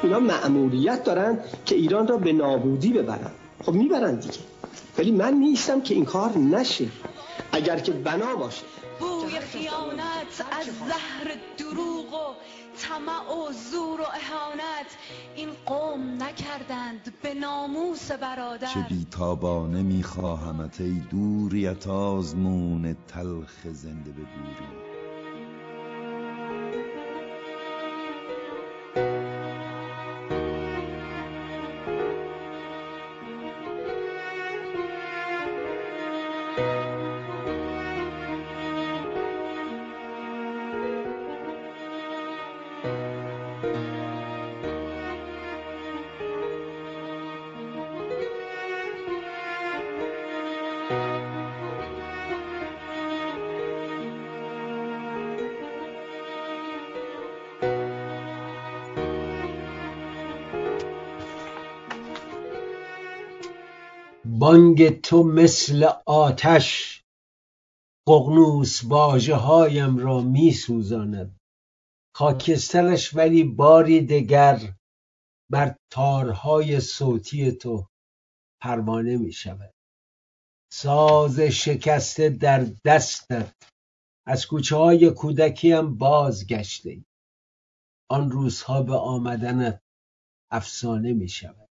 اونا مأموریت دارن که ایران را به نابودی ببرن. خب میبرن دیگه، ولی من نیستم که این کار نشه. اگر که بنا باشه بوی خیانت از زهر دروغ و طمع و زور و اهانت این قوم نکردند به ناموس برادر. چه بیتابانه میخواهمت ای دوریت آزمون تلخ زنده به گوری. بانگ تو مثل آتش ققنوس واژه هایم را می سوزاند. خاکسترش ولی باری دگر بر تارهای صوتی تو پروانه می شود. ساز شکسته در دستت از کوچه های کودکیم بازگشته ای. آن روزها به آمدنت افسانه می شود.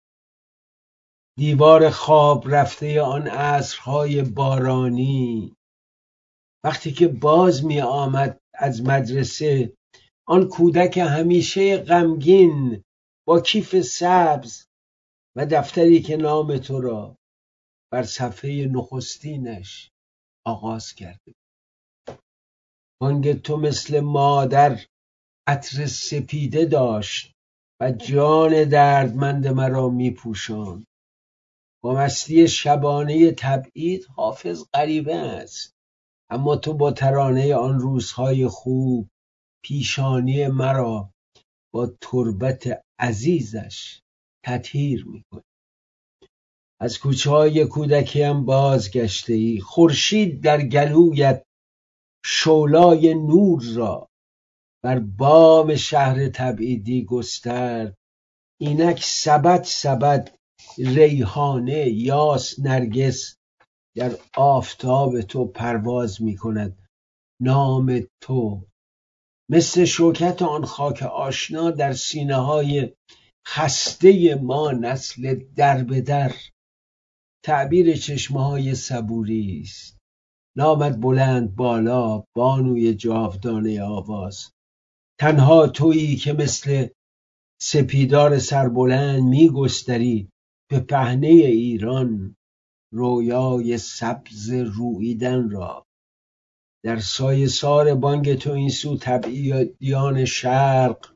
دیوار خواب رفته آن عصرهای بارانی، وقتی که باز می آمد از مدرسه آن کودک همیشه غمگین با کیف سبز و دفتری که نام تو را بر صفحه نخستینش آغاز کرده. بانگ تو مثل مادر عطر سپیده داشت و جان دردمند مرا می پوشاند. با مستی شبانه تبعید حافظ غریبه است، اما تو با ترانه آن روزهای خوب پیشانی مرا با تربت عزیزش تطهیر می‌کنی. از کوچه‌های کودکیم بازگشته ای. خورشید در گلویت شعلای نور را بر بام شهر تبعیدی گسترد. اینک سبد سبد ریحانه یاس نرگس در آفتاب تو پرواز می کند. نام تو مثل شوکت آن خاک آشنا در سینه های خسته ما نسل در به در. تعبیر چشمه های صبوری است. نامت بلند بالا بانوی جاودانه آواز. تنها تویی که مثل سپیدار سربلند می گستری به پهنه ایران رویای سبز روییدن را. در سایه سار بانگ تو این سو تبعیدیان شرق،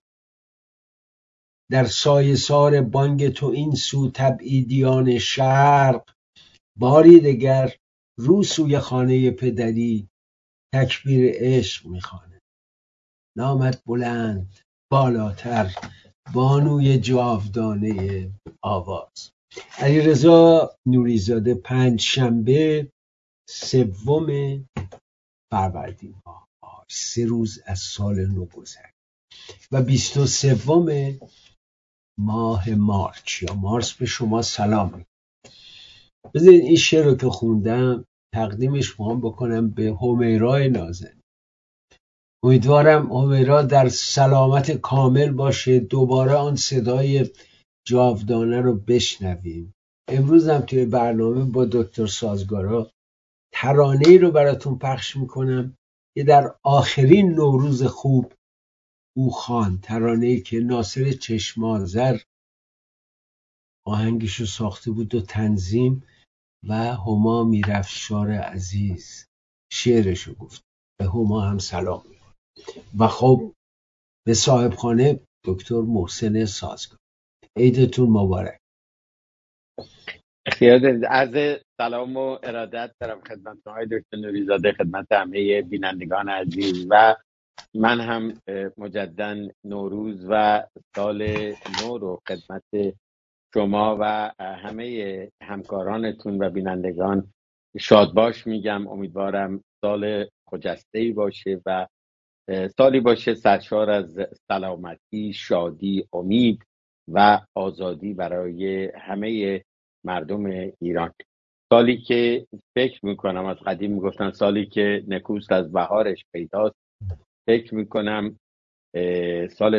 در سایه سار بانگ تو این سو تبعیدیان شرق، باری دگر رو سوی خانه پدری تکبیر عشق میخواند. نامت بلند بالاتر بانوی جاودانه آواز. علیرضا نوریزاده. پنجشنبه 3 فروردین ماه، 3 روز از سال نو گذشت و 23 ماه مارچ یا مارس به شما سلام میکنم. بذارید این شعر رو که خوندم تقدیمش میخوام بکنم به همیرای نازنین. امیدوارم همیرا در سلامت کامل باشه، دوباره آن صدای جاودانه رو بشنویم. امروز هم توی برنامه با دکتر سازگارا ترانه‌ای رو براتون پخش میکنم که در آخرین نوروز خوب او خواند. ترانه‌ای که ناصر چشم‌آذر آهنگش رو ساخته بود و تنظیم و هما میرافشار عزیز شعرش رو گفت. به هما هم سلام میکنم و خب به صاحبخانه دکتر محسن سازگار. عیدتون مبارک. خیال عرض سلام و ارادت دارم خدمت آقای دکتر نوریزاده، خدمت همه بینندگان عزیز و من هم مجددا نوروز و سال نو رو خدمت شما و همه همکارانتون و بینندگان شادباش میگم. امیدوارم سال خجسته‌ای باشه و سالی باشه سرشار از سلامتی، شادی، امید و آزادی برای همه مردم ایران. سالی که فکر میکنم، از قدیم میگفتن سالی که نکوست از بهارش پیداست، فکر میکنم سال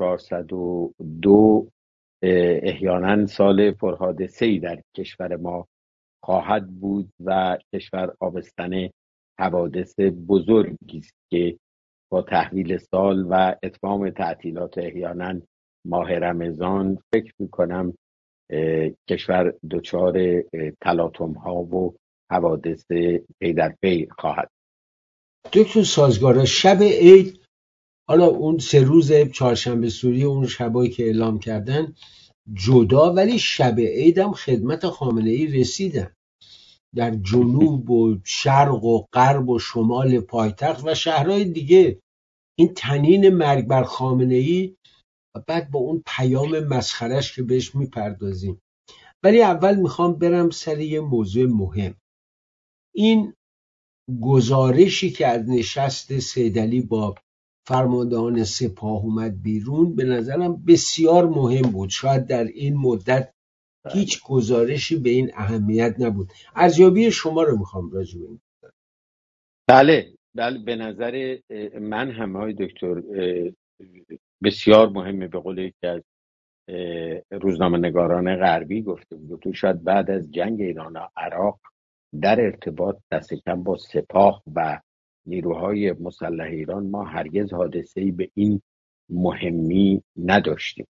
1402 احیانا سال پرحادثه‌ای در کشور ما خواهد بود و کشور آبستن حوادث بزرگی است که با تحویل سال و اتمام تعطیلات احیانا ماه رمضان فکر میکنم کشور دچار تلاطم ها و حوادث پی در پی خواهد. دکتر سازگارا، شب عید، حالا اون 3 روز چهارشنبه سوری اون شبایی که اعلام کردن جدا، ولی شب عید هم خدمت خامنه‌ای رسیدن در جنوب و شرق و غرب و شمال پایتخت و شهرهای دیگه. این طنین مرگ بر خامنه‌ای و بعد با اون پیام مسخرش که بهش میپردازیم. ولی اول میخوام برم سر یه موضوع مهم. این گزارشی که از نشست سیدعلی با فرماندهان سپاه اومد بیرون به نظرم بسیار مهم بود. شاید در این مدت هیچ گزارشی به این اهمیت نبود. ارزیابی شما رو میخوام راجع به این. بله به نظر من هم های دکتر بسیار مهمه. به قول یکی از روزنامه نگاران غربی گفته بود شاید بعد از جنگ ایران و عراق در ارتباط دست کم با سپاه و نیروهای مسلح ایران ما هرگز حادثه‌ای به این مهمی نداشتیم.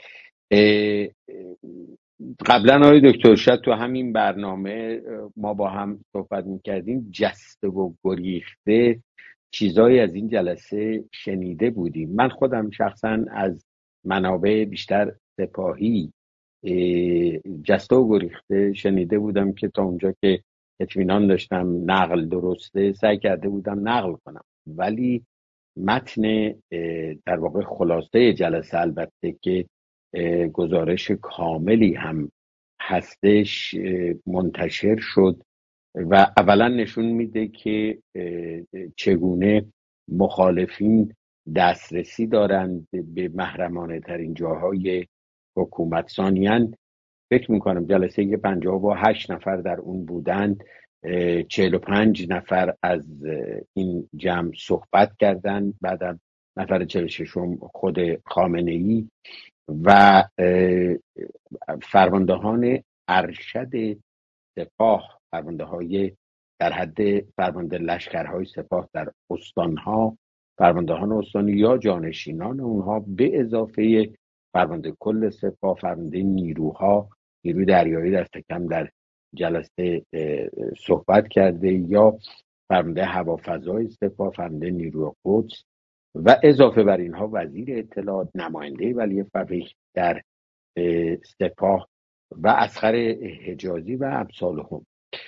قبلا آقای دکتر شاید تو همین برنامه ما با هم صحبت میکردیم، جسته و گریخته چیزایی از این جلسه شنیده بودیم. من خودم شخصا از منابع بیشتر سپاهی جسته و گریخته شنیده بودم که تا اونجا که اطمینان داشتم نقل درسته سعی کرده بودم نقل کنم، ولی متن در واقع خلاصه جلسه البته که گزارش کاملی هم هستش منتشر شد و اولا نشون میده که چگونه مخالفین دسترسی دارند به محرمانه ترین جاهای حکومت. ثانیاً فکر میکنم جلسه که 58 نفر در اون بودند، 45 نفر از این جمع صحبت کردند، بعدم نفر 46م خود خامنه‌ای و فرماندهان ارشد سپاه، فرمانده های در حد فرمانده لشکرهای سپاه در استانها، فرماندهان استانی یا جانشینان اونها، به اضافه فرمانده کل سپاه، فرمانده نیروها، نیروی دریایی دست کم در جلسه صحبت کرده، یا فرمانده هوافضای سپاه، فرمانده نیروی قدس و اضافه بر اینها وزیر اطلاعات، نماینده ولی فقیه در سپاه و اصغر حجازی و امثالهم.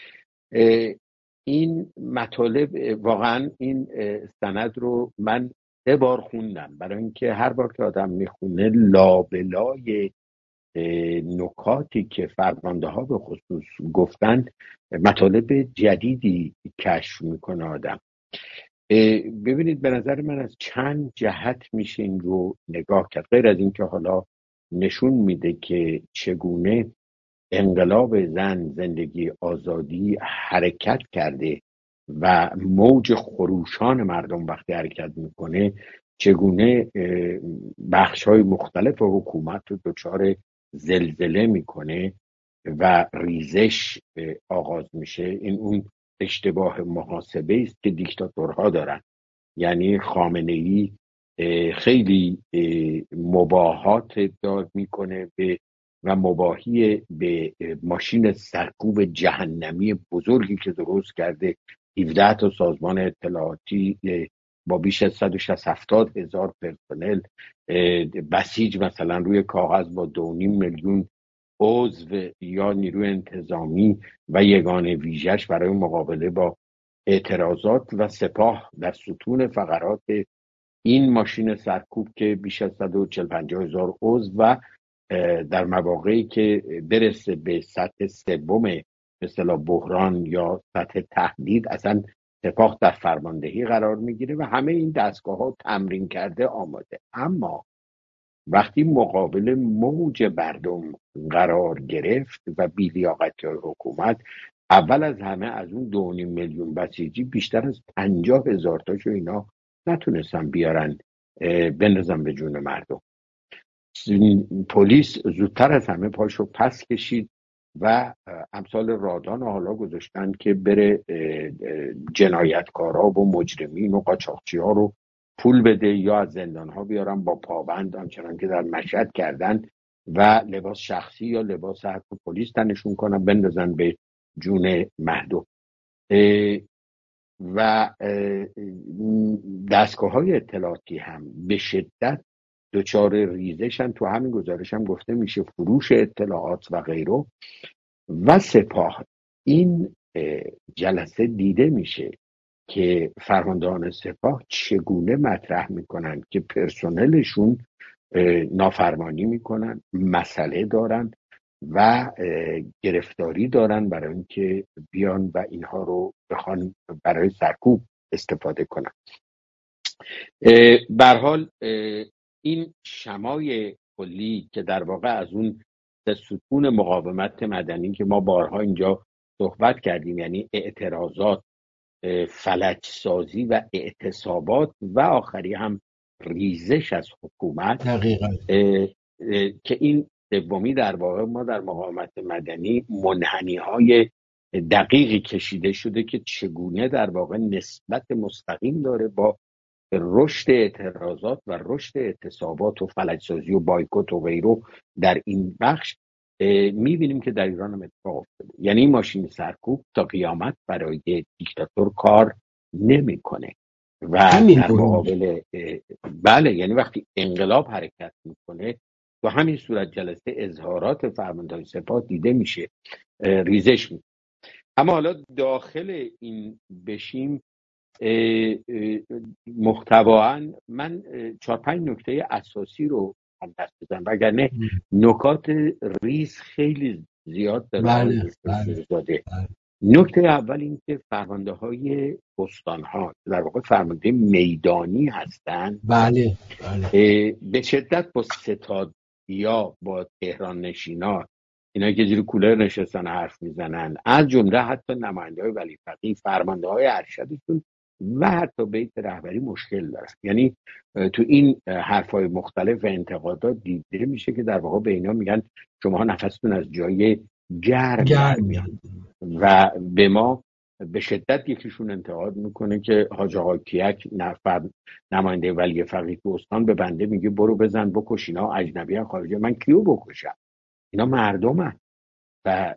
این مطالب واقعا این سند رو من 3 بار خوندم، برای اینکه هر بار که آدم میخونه لابلای نکاتی که فرمانده ها به خصوص گفتن مطالب جدیدی کشف میکنه آدم. ببینید به نظر من از چند جهت میشه این رو نگاه کرد، غیر از اینکه حالا نشون میده که چگونه انقلاب زن، زندگی، آزادی حرکت کرده و موج خروشان مردم وقتی حرکت میکنه چگونه بخش‌های مختلف حکومت رو دچار زلزله میکنه و ریزش آغاز میشه. این اون اشتباه محاسبه است که دیکتاتورها دارن. یعنی خامنه‌ای خیلی مباهات داد میکنه به و مباهی به ماشین سرکوب جهنمی بزرگی که درست کرده، 17 تا سازمان اطلاعاتی با بیش از 170 هزار پرسنل بسیج، مثلا روی کاغذ با 2.5 میلیون عضو یا نیروی انتظامی و یگانه ویژه‌اش برای مقابله با اعتراضات، و سپاه در ستون فقرات این ماشین سرکوب که بیش از 140-150 هزار عضو و در مواقعی که برسه به سطح سوم به اصطلاح بحران یا سطح تهدید اصلا سپاه در فرماندهی قرار میگیره و همه این دستگاه ها تمرین کرده آماده. اما وقتی مقابل موج مردم قرار گرفت و بی‌لیاقتی حکومت، اول از همه از اون 2.5 میلیون بسیجی بیشتر از 50,000 تاشو اینا نتونستن بیارن بندازن به جون مردم. پلیس زودتر از همه پاشو پس کشید و امثال رادان حالا گذاشتن که بره جنایتکارا و مجرمین و قاچاقچی ها رو پول بده یا از زندان ها بیارن با پابند، آنچنان که در مشهد کردن و لباس شخصی یا لباس حرف پلیس تنشون کنن بندازن به جون مردم. و دستگاه های اطلاعاتی هم به شدت دچار ریزشن. تو همین گزارش هم گفته میشه فروش اطلاعات و غیره. و سپاه، این جلسه دیده میشه که فرماندهان سپاه چگونه مطرح میکنن که پرسنلشون نافرمانی میکنن، مسئله دارن و گرفتاری دارن برای اینکه بیان و اینها رو بخوان برای سرکوب استفاده کنن. به هر حال این شمای کلی که در واقع از اون ستون مقاومت مدنی که ما بارها اینجا صحبت کردیم، یعنی اعتراضات، فلج سازی و اعتصابات و آخری هم ریزش از حکومت، دقیقاً که این سومی در واقع ما در مقاومت مدنی منحنی های دقیقی کشیده شده که چگونه در واقع نسبت مستقیم داره با رشد اعتراضات و رشد اعتصابات و فلج‌سازی و بایکوت و غیره در این بخش میبینیم که در ایران هم اتفاق افتاده. یعنی این ماشین سرکوب تا قیامت برای دیکتاتور کار نمیکنه و در مقابل بله، یعنی وقتی انقلاب حرکت میکنه تو همین صورت جلسه اظهارات فرماندهان سپاه دیده میشه ریزش میکنه. اما حالا داخل این بشیم محتواً من 4-5 نکته اساسی رو هم دست بزنم، وگرنه نکات ریز خیلی زیاد داره. بله. نکته اول این که فرمانده های استان ها در واقع فرمانده میدانی هستن. بله. به شدت با ستاد یا با تهران نشینا، اینا که زیر کولر نشستن حرف میزنن، از جمله حتی نماینده های ولی فقیه، فرمانده های ارشدشون و حتی بیت رهبری مشکل دارن. یعنی تو این حرفای مختلف و انتقادات دیده میشه که در واقع به اینا میگن شما نفستون از جای گرم میاد و به ما به شدت یکیشون انتقاد میکنه که حاج آقا کیک نماینده ولی فقیه تو استان به بنده میگه برو بزن بکش، اینا اجنبی ها خارجی، من کیو بکشم؟ اینا مردمن و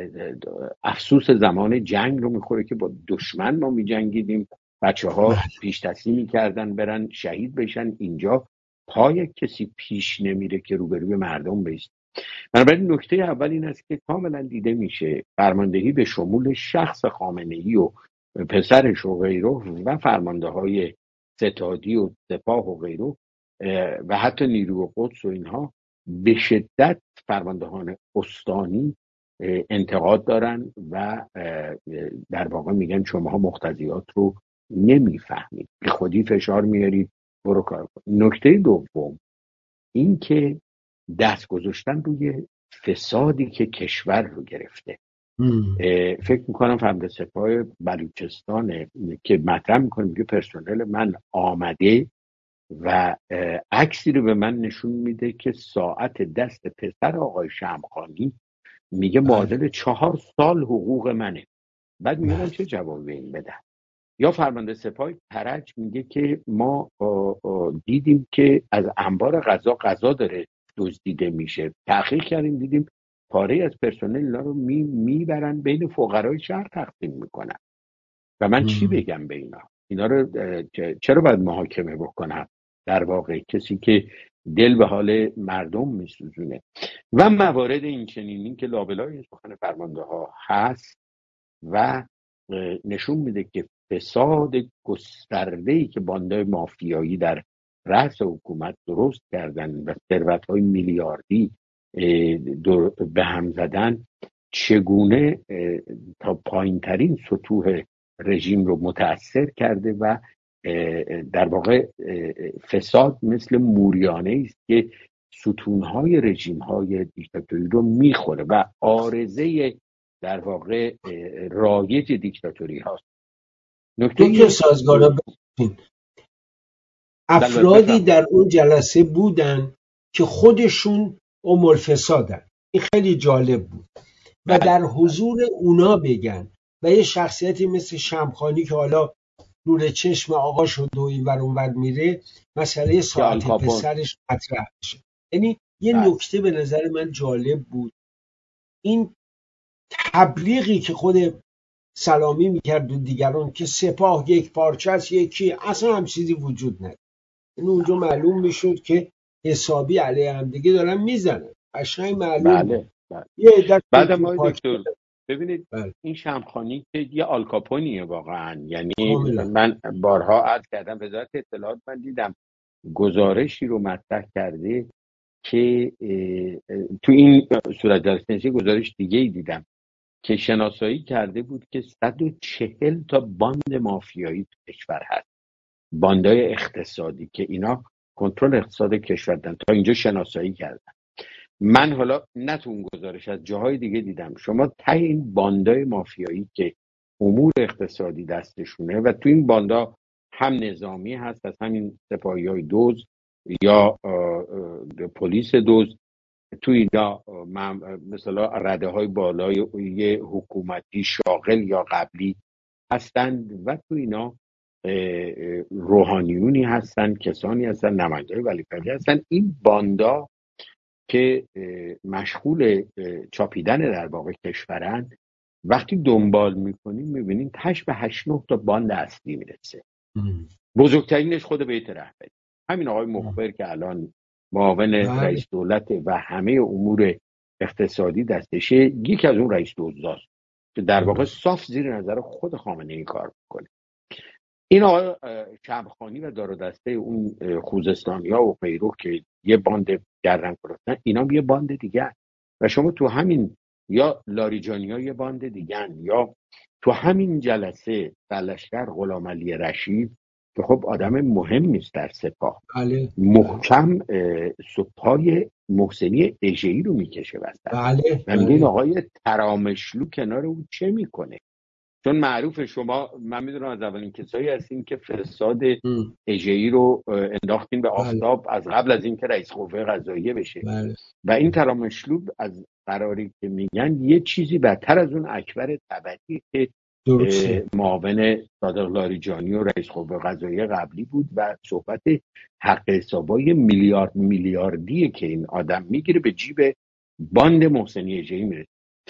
افسوس زمان جنگ رو میخوره که با دشمن ما میجنگیدیم، بچه ها پیش تصمیم میکردن برن شهید بشن. اینجا پای کسی پیش نمیره که روبروی مردم بیست. بنابراین نکته اول این است که کاملا دیده میشه فرماندهی به شمول شخص خامنه‌ای و پسرش و غیره و فرمانده های ستادی و سپاه و غیره و حتی نیروی قدس و اینها به شدت فرماندهان استانی انتقاد دارن و در واقع میگن شماها مقتضیات رو نمیفهمید، به خودی فشار میارید، برو کار کن. نکته دوم این که دست گذاشتن روی فسادی که کشور رو گرفته. فکر میکنم فرمانده سپاه بلوچستان که مطرح میکنه میگه پرسنل من آمده و عکسی رو به من نشون میده که ساعت دست پسر آقای شمخانی میگه معادل 4 سال حقوق منه. بعد میگم چه جوابی این بدم؟ یا فرمانده سپاه کرج میگه که ما دیدیم که از انبار غذا داره دزدیده میشه، تحقیق کردیم دیدیم پاره از پرسنل اینا رو میبرن بین فقرای شهر تقسیم میکنن. و من چی بگم به اینا رو چرا باید محاکمه بکنم؟ در واقع کسی که دل به حال مردم میسوزونه. و موارد این چنینی که لابلای سخن فرمانده ها هست و نشون میده که فساد گسترده‌ای که باندهای مافیایی در رأس حکومت درست کردن و ثروت‌های میلیاردی به هم زدن چگونه تا پایین‌ترین سطوح رژیم رو متأثر کرده و در واقع فساد مثل موریانه است که ستونهای رژیم‌های دیکتاتوری رو میخوره و عارضه در واقع رایج دیکتاتوری هاست. دکتر سازگارا ببینید افرادی در اون جلسه بودن که خودشون فسادن. این خیلی جالب بود و در حضور اونا بگن و یه شخصیتی مثل شمخانی که حالا نور چشم آقا شد و این ور اون ور میره مسئله ساعت پسرش مطرح بشه. یعنی یه نکته به نظر من جالب بود، این تبلیغی که خود سلامی میکرد و دیگران که سپاه یک پارچه است، یکی اصلا هم چیزی وجود نداره. این اونجا معلوم میشد که حسابی علیه هم دیگه دارن میزنن، قشنگ معلوم. بله. یه بعد ما دکتر ببینید این شمخانی که یه آلکاپونیه واقعا، یعنی من بارها عرض کردم وزارت اطلاعات من دیدم گزارشی رو مطرح کرده که تو این صورت جلسه گزارش دیگه ای دیدم که شناسایی کرده بود که 140 تا باند مافیایی تو کشور هست، باندای اقتصادی که اینا کنترل اقتصاد کشور دارن. تا اینجا شناسایی کردن. من حالا نه تو اون گزارش از جاهای دیگه دیدم شما ته این باندای مافیایی که امور اقتصادی دستشونه و تو این باندا هم نظامی هست از همین سپاهی‌های دزد یا پلیس دزد، تو اینا مثلا رده های بالای یه حکومتی شاغل یا قبلی هستند و تو اینا روحانیونی هستن، کسانی هستن، نماینده‌های ولیفقیه هستن. این باندا که مشغول چاپیدن در واقع کشورن، وقتی دنبال میکنیم میبینیم تش به 8-9 تا باند اصلی میرسه. بزرگترینش خود بیت رهبری، همین آقای مخبر که الان معاون رئیس دولت و همه امور اقتصادی دستشه، یکی از اون رئیس دزداست که در واقع صاف زیر نظر خود خامنه‌ای کار میکنه. این آقای شمخانی و دار و دسته اون خوزستانیا و غیره که یه باند گردن کلفتن، اینا یه باند دیگه و شما تو همین یا لاریجانیا یه باند دیگه یا تو همین جلسه سرلشکر غلام علی رشید که خب آدم مهم نیست در سپاه، محکم سپاه محسنی اژه‌ای رو میکشه وسط. این آقای ترامشلو کنار اون چه میکنه؟ چون معروف شما، من میدونم از اولین کسایی هستین که فساد اژه‌ای رو انداختین به آفتاب از قبل از اینکه رئیس قوه قضاییه بشه. و این ترامشلوب از قراری که میگن یه چیزی بدتر از اون اکبر تبتی که معاون صادق لاریجانی و رئیس قوه قضاییه قبلی بود و صحبت حق حسابای میلیاردیه که این آدم میگیره به جیب باند محسنی اژه‌ای میره.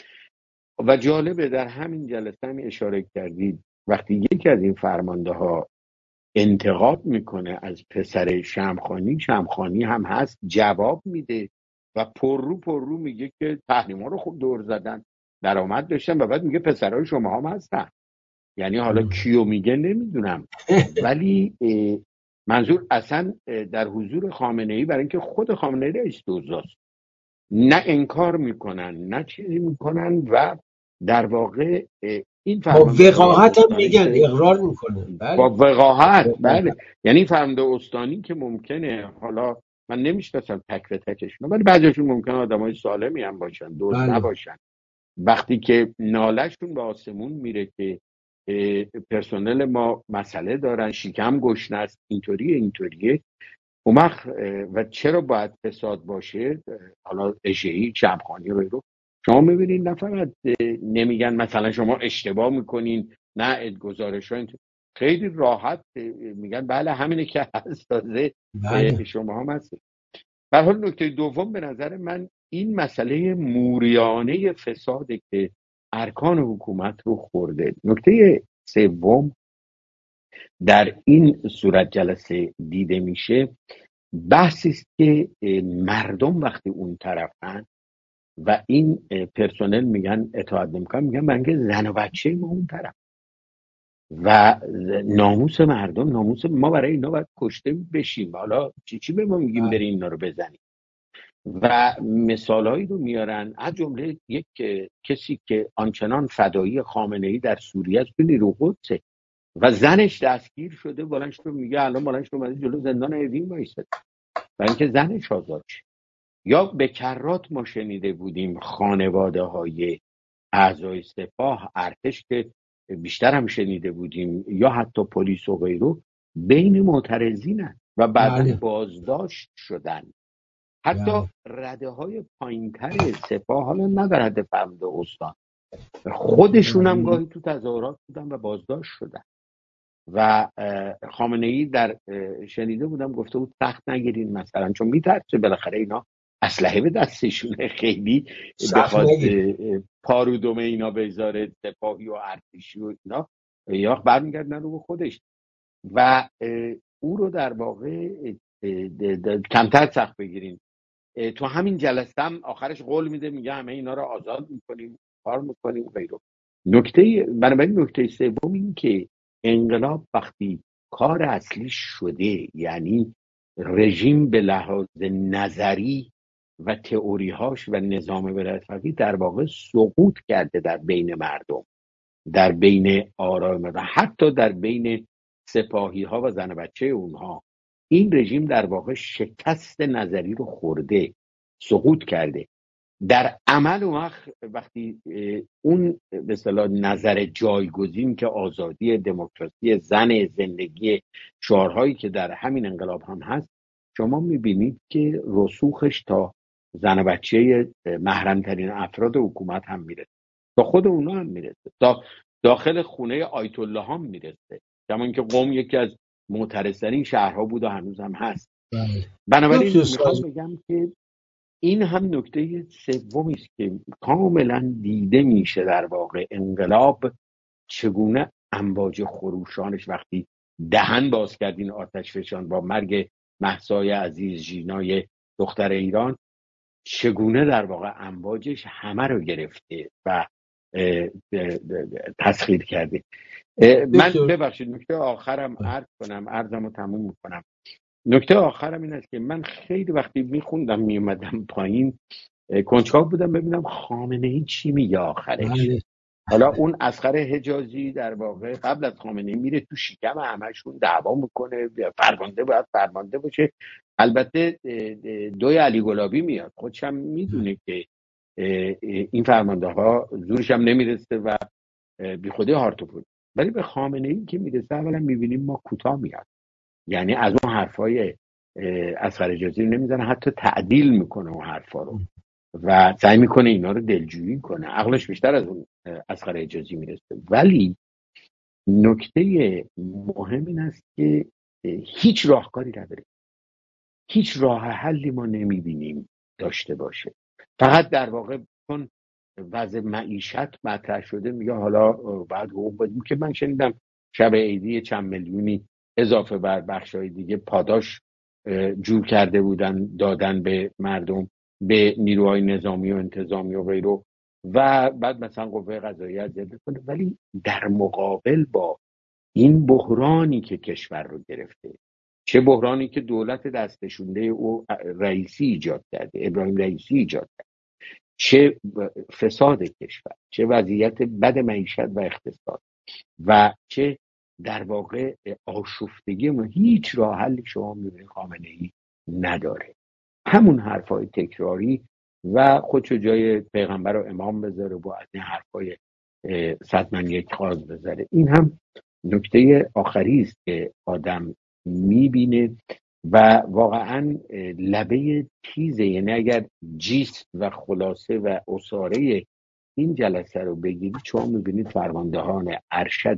و جالبه در همین جلسه هم اشاره کردید وقتی یکی از این فرمانده ها انتقاد میکنه از پسر شمخانی هم هست جواب میده و پر رو میگه که تحریما رو خوب دور زدن، درآمد داشتن و بعد میگه پسرای شما هم هستن. یعنی حالا کیو میگه نمیدونم، ولی منظور اصلا در حضور خامنه‌ای، برای اینکه خود خامنه‌ای رئیس دزداست، نه انکار میکنن نه چیزی میکنن و در واقع این با وقاحت هم میگن، اقرار میکنن. با وقاحت. بله، یعنی فرمانده استانی که ممکنه حالا من نمیشناسم تک به تکشون، ولی بعضیشون ممکنه آدمای سالمی هم باشن، دوست نباشن، وقتی که نالهشون به آسمون میره که پرسنل ما مسئله دارن، شکم گشنه است، اینطوریه و چرا باید فساد باشه؟ حالا اژه‌ای شمخانی رو شما میبینید نه فقط نمیگن مثلا شما اشتباه میکنین، نه گزارش ها خیلی راحت میگن بله همینه که هست، تازه شما هم هست. به حال نکته دوم به نظر من این مسئله موریانه فساده که ارکان حکومت رو خورده. نکته سوم در این صورت جلسه دیده میشه بحثی است که مردم وقتی اون طرفن و این پرسنل میگن اطاعت نمیکنن، میگن من که زن و بچه ما اون طرف و ناموس مردم، ناموس ما برای اینا باید کشته بشیم، حالا چی به ما میگیم بریم اینا رو بزنیم. و مثالهایی رو میارن از جمله یک کسی که آنچنان فدایی خامنه‌ای در سوریه است، نیرو قدسه و زنش دستگیر شده، بلند شده میگه الان بلند شده اومده جلو زندان اوین وایساده برای اینکه زنش آزاد شه. یا به کرات ما شنیده بودیم خانواده های اعضای سپاه، ارتش که بیشتر هم شنیده بودیم، یا حتی پلیس و غیره بین معترضینن و بعداً بله. بازداشت شدن. حتی بله. رده های پایینتر سپاه، حالا نه در حد فرمانده استان، خودشون هم گاهی تو تظاهرات بودن و بازداشت شدن. و خامنه ای در شنیده بودم گفته بود سخت نگیرین مثلا، چون میترسه بالاخره اینا اسلحه به دستشونه، خیلی بخواد پارودم اینا بذاره سپاهی و ارتشی و اینا، یا برمیگردن رو به خودش. و او رو در واقع کمتر سخت بگیرین. تو همین جلسه هم آخرش قول میده، میگه همه اینا رو آزاد میکنیم، کار میکنیم و غیره. بنابراین نکته سوم این که انقلاب وقتی کار اصلی شده، یعنی رژیم به لحاظ نظری و تئوری‌هاش و نظام ولایت فقیه در واقع سقوط کرده در بین مردم، در بین آرای مردم، حتی در بین سپاهی ها و زن بچه اونها. این رژیم در واقع شکست نظری رو خورده، سقوط کرده. در عمل وقتی اون به اصطلاح نظر جایگزین که آزادی، دموکراسی، زن، زندگی، شعارهایی که در همین انقلاب هم هست، شما میبینید که رسوخش تا زن بچه محرمترین افراد حکومت هم میرسه، تا خود اونا هم میرسه، تا داخل خونه آیت الله هم میرسه، کما که قم یکی از معترض‌ترین شهرها بود و هنوز هم هست. بنابراین میخوام بگم که این هم نکته سومی است که کاملا دیده میشه در واقع انقلاب چگونه امواج خروشانش وقتی دهن باز کردین آتش فشان با مرگ مهسای عزیز ژینای دختر ایران، چگونه در واقع امواجش همه رو گرفته و تسخیر کرده. من ببخشید نکته آخرم عرضم رو تموم میکنم. نکته آخرم این است که من خیلی وقتی میخوندم میومدم پایین کنجکاو بودم ببینم خامنه ای چی میگه آخرش. حالا اون اصغر حجازی در واقع قبل از خامنه ای میره تو شکم همشون دعوا میکنه، فرمانده باید فرمانده باشه. البته دوی علی گلابی میاد، خودش هم میدونه که این فرمانده ها زورش هم نمیرسه و بی خودی هارتو بود. ولی به خامنه ای که میرسه اولا میبینیم ما کوتاه میاد، یعنی از اون حرفای اصغر حجازی رو نمیزنه، حتی تعدیل میکنه اون حرفا رو و سعی میکنه اینا رو دلجویی کنه، عقلش بیشتر از اون اصغر حجازی میرسه. ولی نکته مهم این است که هیچ راهکاری نداره، هیچ راه حلی ما نمیبینیم داشته باشه. فقط در واقع چون وضع معیشت مطرح شده میگه حالا بعد حقوق بدیم، که من شنیدم شب عیدی چند میلیونی اضافه بر بخشای دیگه پاداش جور کرده بودن دادن به مردم، به نیروهای نظامی و انتظامی و غیره، و بعد مثلا قوه قضاییه زده کنه. ولی در مقابل با این بحرانی که کشور رو گرفته، چه بحرانی که دولت دستشونده او رئیسی ایجاد کرده، ابراهیم رئیسی ایجاد کرده، چه فساد کشور، چه وضعیت بد معیشت و اقتصاد، و چه در واقع آشفتگی، ما هیچ راه حلی شما میبینید خامنه ای نداره. همون حرفای تکراری و خودشو جای پیغمبر و امام بذاره و از این حرفای 100 من یک خواز بذاره. این هم نکته آخری است که آدم میبینه و واقعا لبه تیزه. یعنی اگر جیست و خلاصه و اصاره این جلسه رو بگیرید، شما میبینید فرماندهان ارشد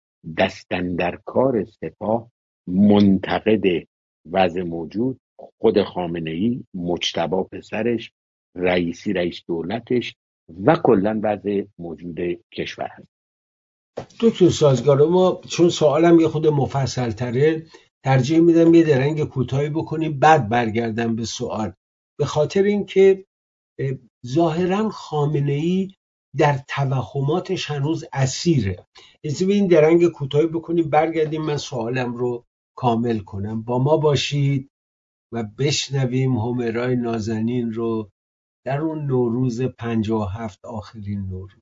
دستاندرکار سپاه منتقد وضع موجود، خود خامنه ای، مجتبی پسرش، رئیسی رئیس دولتش و کلا وضع موجود کشور هست. دکتر سازگار، ما چون سوالم یه خود مفصل تره ترجیح میدم یه درنگ کوتاهی بکنیم بعد برگردم به سوال، به خاطر اینکه ظاهرا خامنه ای در توهماتش هنوز اسیره. از این درنگ کوتاهی بکنیم برگردیم من سوالم رو کامل کنم. با ما باشید و بشنویم همیرای نازنین رو در اون نوروز 57، آخرین نوروز.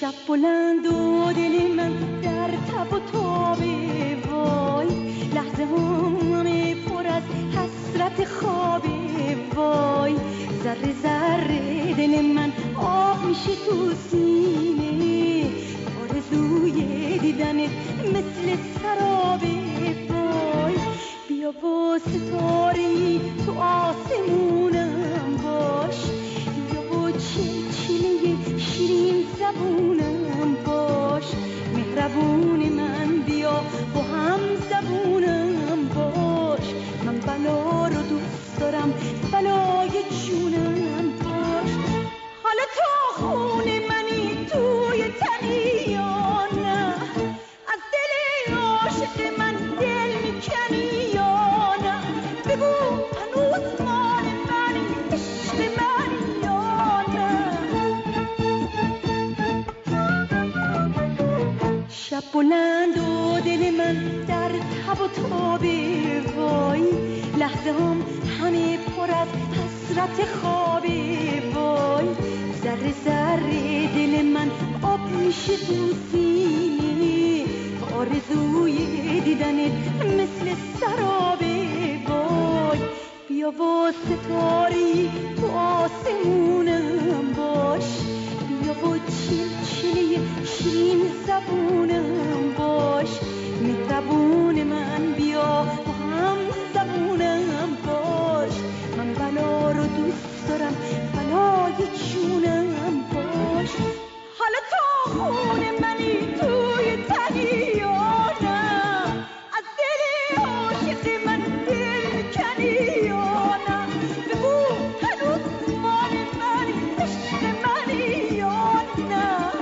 شب بلند و دل من در تب و تاب وای، لحظه همه پر از حسرت خواب وای، ذره ذره دل من آب میشه تو سینه، آرزوی دیدنت مثل سراب وای، بیا با ستاره تو آسمونم باش، بیا با چلچله شیرین زبونم باش، مهربون من بیا با هم زبونم باش، من بلا رو دوست دارم بلای جونم باش، حالا تا خون منی توی تنی یا نه، از دل عاشق من دل میکنی یا نه، بگو هنوز مال منی عشق منی یا نه. شب بلند و دل من در تب و تاب وای، لحظه هم همه پر از حسرت خواب وای، ذره ذره دل من آب میشه تو سینه، آرزوی دیدنت مثل سراب وای، بیا با ستاره تو آسمونم باش، بیا با چلچله شیرین زبونم باش، مهربون من بیا با هم زبونم باش، من بلا رو دوست دارم بلای جونم باش، حالا تا خون منی توی تنی یا نه، از دل عاشق من دل میکنی یا نه، بگو هنوز مال منی عشق منی یا نه.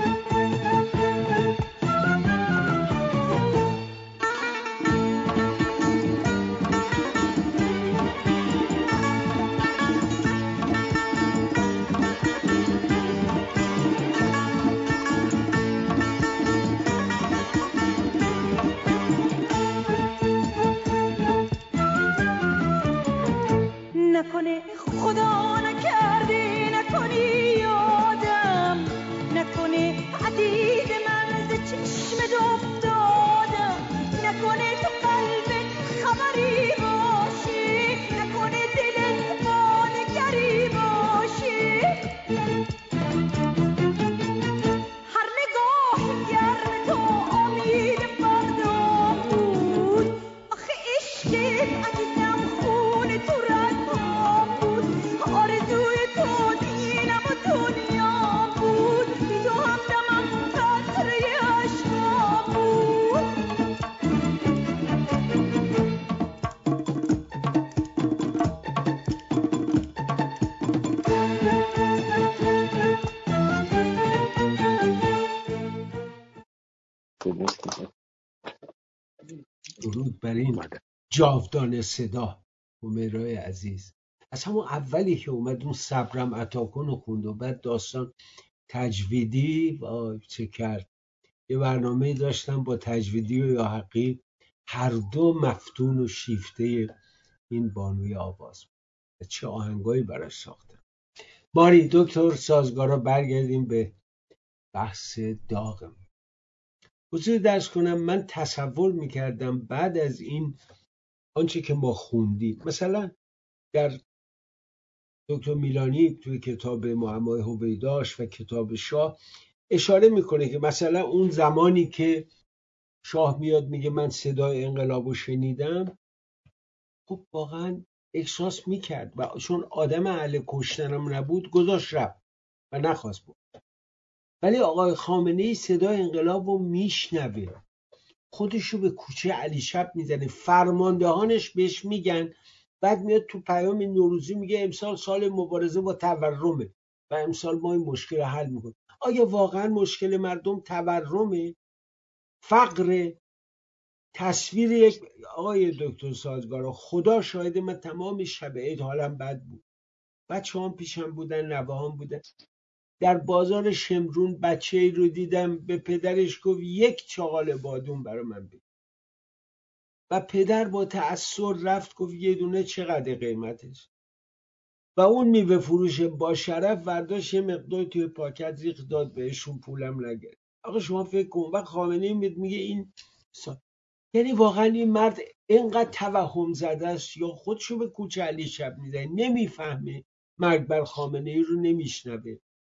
نکنه خدا نکرده نکنی یادم، نکنه عزیز من ز چشم افتادم، نکنه تو قلبت خبری باشی، نکنه دلت با نگری باشی، هر نگاه گرم تو امید فردا بود، آخه عشقت عزیزم خون تو رد بود، آرزوی تو دینم و دنیا بود، بی تو همدمم قطره عشقا بود. درود بر این جاودان صدا همیرای عزیز. از همون اولی که اومد اون صبرم عطا کن و خوند و بعد داستان تجویدی وای چه کرد. یه برنامه داشتم با تجویدی و یا حقی، هر دو مفتون و شیفته این بانوی آواز، چه آهنگایی براش ساختم. ماری دکتر سازگارا برگردیم به بحث داغم. حضور درس کنم، من تصور میکردم بعد از این آنچه که ما خوندیم، مثلا در دکتر میلانی توی کتاب معمای هویداش و کتاب شاه اشاره میکنه که مثلا اون زمانی که شاه میاد میگه من صدای انقلابو شنیدم، خب واقعا احساس میکرد و چون آدم اهل کشتنم نبود گذاشت رفت و نخواست بود. ولی آقای خامنه‌ای صدای انقلابو میشنوه، خودشو به کوچه علی شب میزنه، فرماندهانش بهش میگن، بعد میاد تو پیام نوروزی میگه امسال سال مبارزه با تورمه و امسال ما این مشکل رو حل میکنیم. آیا واقعا مشکل مردم تورمه؟ فقر؟ تصویر یک آقای دکتر سازگارا، خدا شاهد من تمام شب عید حالم بد بود، بچه هم پیشم بودن، نوه هم بودن، در بازار شمرون بچه ای رو دیدم به پدرش گفت یک چاقال بادون برای من بگیر و پدر با تأثر رفت گفت یه دونه چقدر قیمتش؟ و اون میوه فروش با شرف برداشت یه مقدار توی پاکت ریخت داد بهشون، پولم نگرفت. آقا شما فکر کن وقت خامنه ای میگه این یعنی واقعا این مرد اینقدر توهم زده است یا خودشو به کوچه علی شب میزنه، نمیفهمه مرگ بر خامنه ای رو نمیشنوه.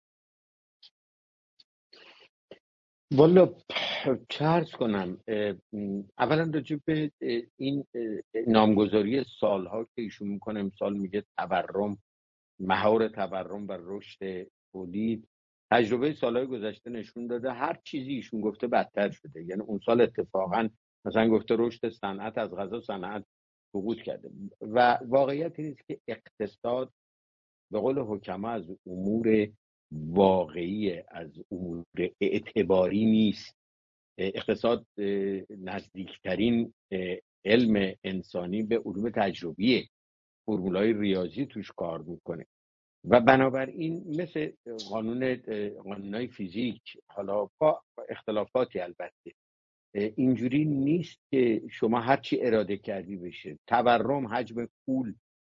والا چه عرض کنم، اولا راجع به این نامگذاری سالها که ایشون میکنه، امسال میگه تورم، مهار تورم و رشد تولید. تجربه سالهای گذشته نشون داده هر چیزی ایشون گفته بدتر شده. یعنی اون سال اتفاقا مثلا گفته رشد صنعت، از قضا صنعت سقوط کرده و واقعیت این است که اقتصاد به قول حکما از امور واقعی، از امور اعتباری نیست. اقتصاد نزدیکترین علم انسانی به علوم تجربیه، فرمولای ریاضی توش کار میکنه و بنابراین مثل قانونای فیزیک، حالا با اختلافاتی البته، اینجوری نیست که شما هرچی اراده کردی بشه. تورم، حجم پول،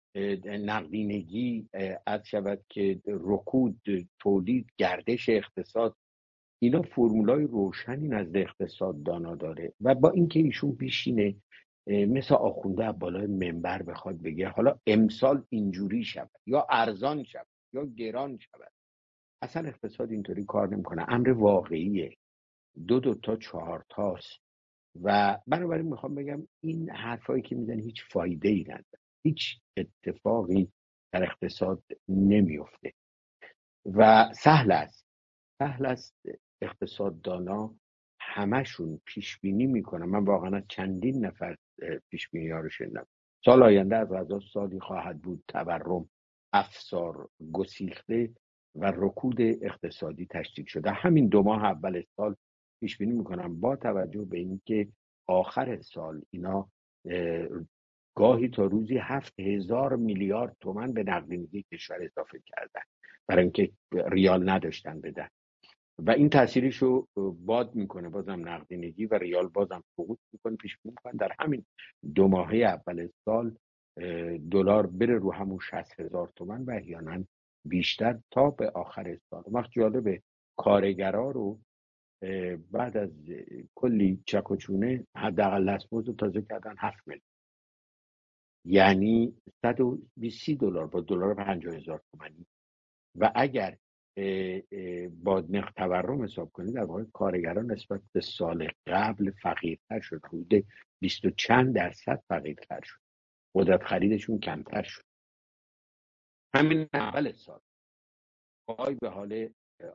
نقدینگی، از شود که رکود تولید، گردش اقتصاد، اینا فرمولای روشنی نزد اقتصاددانا داره و با اینکه ایشون بیشینه مثل آخونده بالای منبر بخواد بگه حالا امسال اینجوری شود یا ارزان شود یا گران شود، اصلا اقتصاد اینطوری کار نمیکنه. امر واقعیه، دو تا چهار تاست و بنابراین میخوام بگم این حرفایی که میزنه هیچ فایده ای نداره، هیچ اتفاقی در اقتصاد نمیفته و سهل است اقتصاددانا همشون پیش بینی میکنن. من واقعا چندین نفر پیش بینی ها رو شنیدم. سال آینده از قضا سالی خواهد بود تورم افسار گسیخته و رکود اقتصادی تشدید شده. همین 2 ماه اول سال پیش بینی میکنم با توجه به اینکه آخر سال اینا گاهی تا روزی 7,000 میلیارد تومان به نقدینگی کشور اضافه کردن برای اینکه ریال نداشتن بدن و این تاثیرش رو باد میکنه. بازم نقدینگی و ریال بازم سقوط میکنه. پیش بینی میکنن در همین 2 ماهه اول سال دلار بره رو همون 60,000 تومان و احیانا بیشتر تا به آخر سال. وقت جالبه کارگرا رو بعد از کلی چک و چونه حداقل دستمزد رو تازه کردن 7 میلیون، یعنی $120 با دلار 50,000 تومانی و اگر با نرخ تورم حساب کنید در واقع کارگران نسبت به سال قبل فقیرتر شد، حدود 20 و چند درصد فقیرتر شد، قدرت خریدشون کمتر شد همین اول سال وای به حال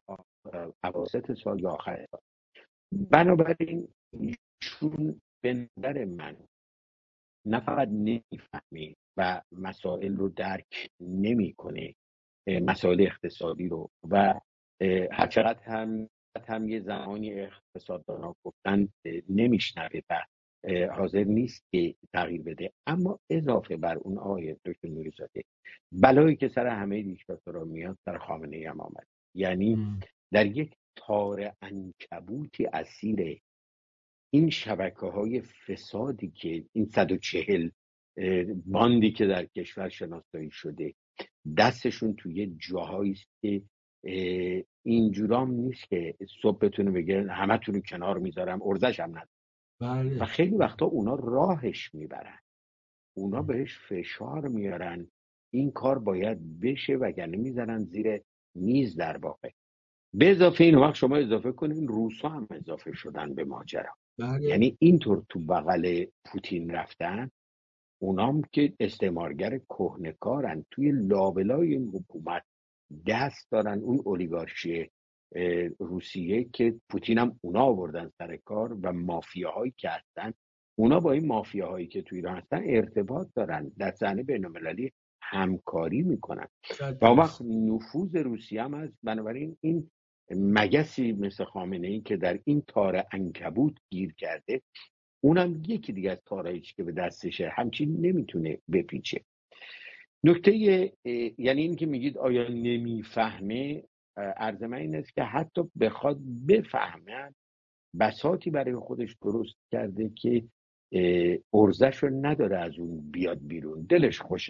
اواسط سال یا آخر سال. بنابراین ایشون به نظر من نه فقط نمیفهمه و مسائل رو درک نمیکنه، مسائل اقتصادی رو، و هرچقدر هم یه زمانی اقتصاددانا گفتن نمیشنوه و حاضر نیست که تغییر بده. اما اضافه بر اون آقای دکتر نوری‌زاده، بلایی که سر همه دیکتاتورها میاد سر خامنه‌ای هم آمد. یعنی در یک تار عنکبوتی اسیر این شبکه‌های فسادی که این 140 باندی که در کشور شناسایی شده دستشون توی جاهایی است که اینجورام نیست که صبح بتونه بگه همه تونو کنار میذارم ارزش هم ندارم. بله. و خیلی وقتا اونا راهش میبرن، اونا بهش فشار میارن این کار باید بشه وگرنه میزنن زیر میز. در واقع به اضافه این وقت شما اضافه کنین روسا هم اضافه شدن به ماجرا. بله. یعنی اینطور تو بغل پوتین رفتن، اونام که استعمارگر کهنکارن توی لابلای این حکومت دست دارن. اون اولیگارشی روسیه که پوتین هم اونا آوردن سر کار و مافیاهایی که هستن، اونا با این مافیاهایی که توی ایران هستن ارتباط دارن، در صحنه بین‌المللی همکاری میکنن و اون وقت نفوذ روسیه هم هست. بنابراین این مگسی مثل خامنه‌ای که در این تار عنکبوت گیر کرده، اونم یکی دیگه از تارایی که به دستشه، همچین نمیتونه بپیچه. نکته یعنی این که میگید آیا نمیفهمه، عرض من این است که حتی بخواد بفهمه بساطی برای خودش درست کرده که ارزش رو نداره از اون بیاد بیرون. دلش خوشه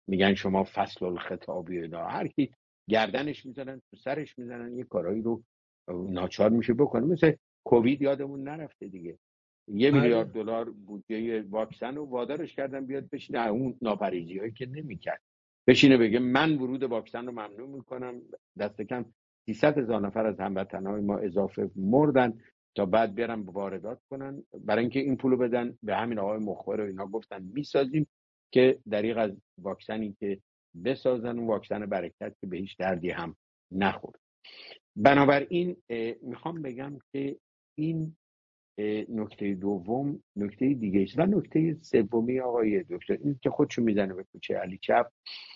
میگن شما فصل الخطابی اینا، هر کی گردنش میزنن تو سرش میزنن، یه کارایی رو ناچار میشه بکنه. مثل کووید یادمون نرفته دیگه، 1 میلیارد دلار بودجه واکسن رو وادارش کردن بیاد بشینه، اون ناپریزی هایی که نمیکرد بشینه بگه من ورود واکسن رو ممنوع میکنم. دست کم 300,000 نفر از هموطنهای ما اضافه مردن تا بعد بیارن واردات کنن برای اینکه این پولو بدن به همین آقای مخبر و اینا. گفتن میسازیم که دریغ از واکسنی که بسازن، اون واکسن برکت که به هیچ دردی هم نخورد. بنابراین میخوام بگم که این نکته دوم. نکته دیگه است و نکته سومی آقای دکتر، این که خودشو میزنه به کوچه علی چپ.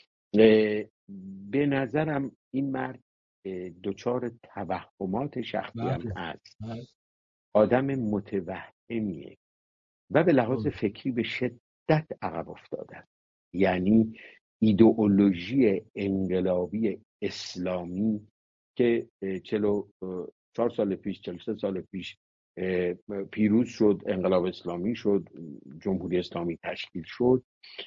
به نظرم این مرد دچار توهمات شخصی هم هست، آدم متوهمیه و به لحاظ فکری به شدت عقب افتاده است. یعنی ایدئولوژی انقلابی اسلامی که 44 سال پیش 43 سال پیش پیروز شد، انقلاب اسلامی شد، جمهوری اسلامی تشکیل شد،